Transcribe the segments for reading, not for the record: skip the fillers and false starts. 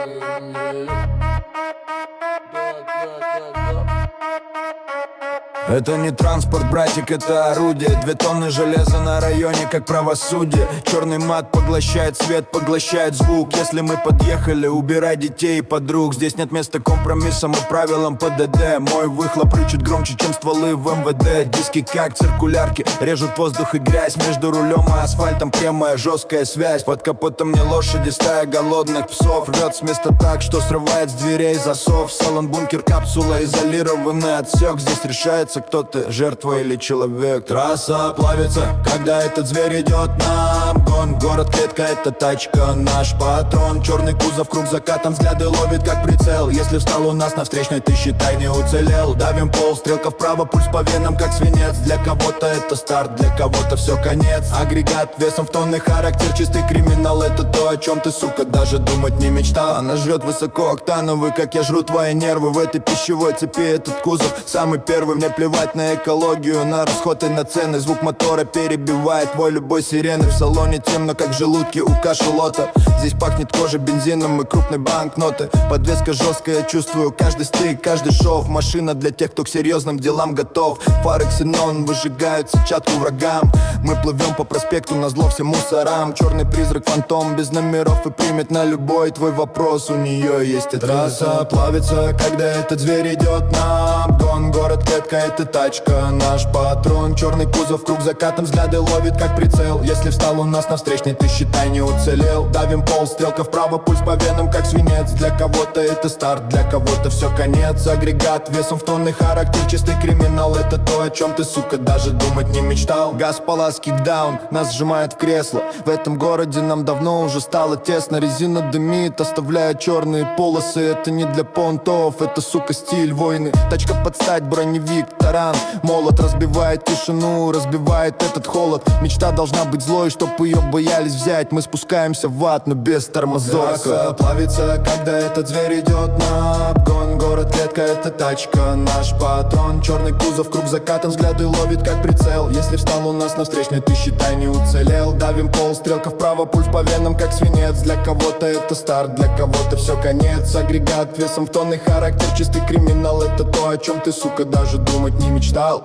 Это не транспорт, братик, это орудие. 2 тонны железа на районе, как правосудие. Черный мат поглощает свет, поглощает звук. Если мы подъехали, убирай детей и подруг. Здесь нет места компромиссам и правилам ПДД. Мой выхлоп рычит громче, чем стволы в МВД. Диски как циркулярки, режут воздух и грязь. Между рулем и асфальтом прямая жесткая связь. Под капотом не лошади, стая голодных псов. Рвет с места так, что срывает с дверей засов. Салон, бункер, капсула, изолированный отсек. Здесь решается, кто ты, жертва или человек. Трасса плавится, когда этот зверь идет на обгон. Город клетка, это тачка, наш патрон. Черный кузов, круг закатом, взгляды ловит как прицел. Если встал у нас на встречной, ты считай не уцелел. Давим пол, стрелка вправо, пульс по венам как свинец. Для кого-то это старт, для кого-то все конец. Агрегат весом в тонны, характер чистый криминал. Это то, о чем ты, сука, даже думать не мечтал. Она жрет высокооктановый, как я жру твои нервы. В этой пищевой цепи этот кузов самый первый. Мне плевать на экологию, на расход и на цены. Звук мотора перебивает твой любой сирены. В салоне темно, как в желудке у кашалота. Здесь пахнет кожей, бензином и крупной банкноты. Подвеска жесткая, чувствую каждый стык, каждый шов. Машина для тех, кто к серьезным делам готов. Фары ксенон выжигают сетчатку врагам. Мы плывем по проспекту назло всем мусорам. Черный призрак, фантом без номеров и примет на любой твой вопрос. У нее есть ответ. Трасса плавится, когда этот зверь идет на обгон. Город клетка, это тачка, наш патрон. Черный кузов, круг закатом, взгляды ловит как прицел. Если встал у нас на встречной, ты считай не уцелел. Давим пол, стрелка вправо, пульс по венам как свинец. Для кого-то это старт, для кого-то все конец. Агрегат весом в тонны, характер чистый криминал. Это то, о чем ты, сука, даже думать не мечтал. Газ, палас, кикдаун, нас сжимает в кресло. В этом городе нам давно уже стало тесно. Резина дымит, оставляя черные полосы. Это не для понтов, это, сука, стиль войны. Тачка под стать, броневик, таран. Молот разбивает тишину, разбивает этот холод. Мечта должна быть злой, чтоб ее боялись взять. Мы спускаемся в ад, но без тормозов. Трасса плавится, когда этот зверь идет на обгон. Город клетка, это тачка, наш патрон. Черный кузов, круг закатом, взгляды ловит как прицел. Если встал у нас на встречной, ты считай не уцелел. Давим пол, стрелка вправо, пульс по венам как свинец. Для кого-то это старт, для кого-то все конец. Агрегат весом в тонны, характер чистый криминал. Это то, о чем ты, сука, даже думать не мечтал.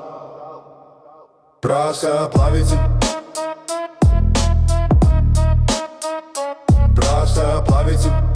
Трасса плавится. Трасса плавится.